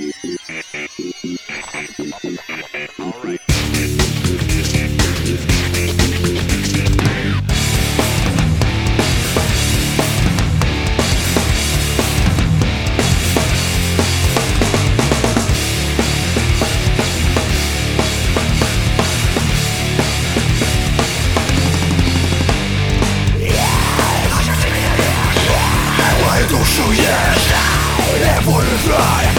Душу ешь, не вырывай.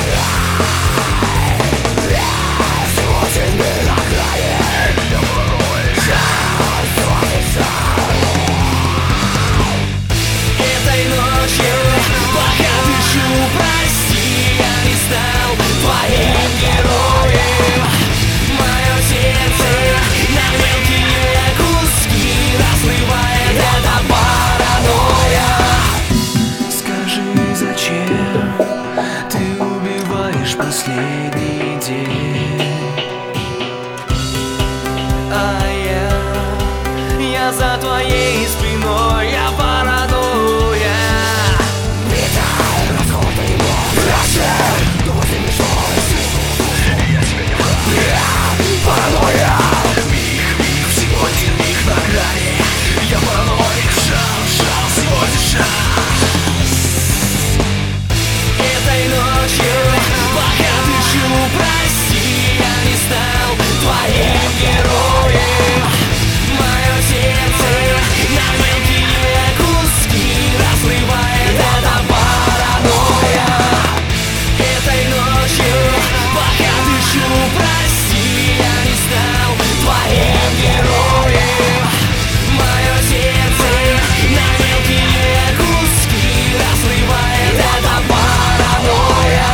Всего тебе на крае. Я порой этой ночью, пока дышу, прости, я не стал твоим героем. Мое сердце на мелкие куски разрывает эта паранойя. Зачем ты убиваешь последний день? А я за твоей спиной, я паранойя. Металл, расход его прощай. Думай, не что я тебя не враг. Паранойя. Миг, всего один миг на грани. Я параноик, шанс, всего один шанс. Этой ночью, пока дышу, прости, я не стал твоим героем. Мое сердце на мелкие куски разрывает эта паранойя. Этой ночью, пока дышу, прости, я не стал твоим героем. Мое сердце на мелкие куски разрывает эта паранойя.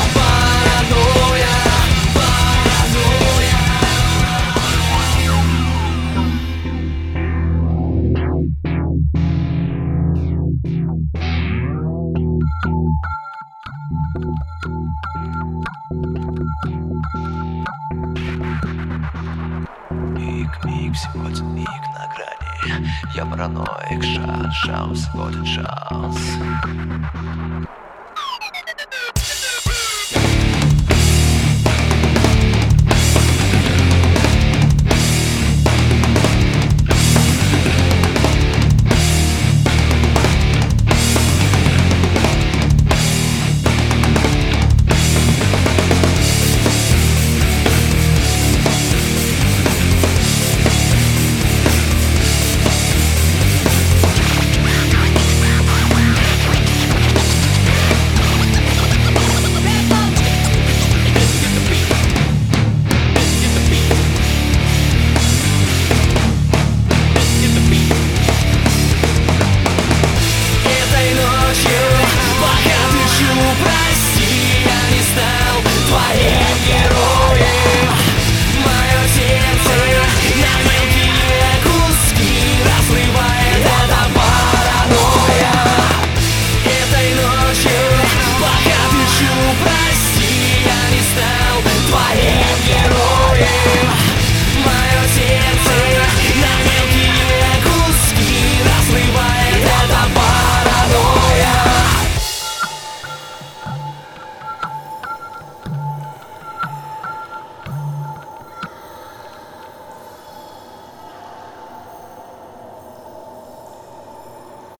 Миг, всего один миг на грани. Я параноик, шанс, всего один шанс.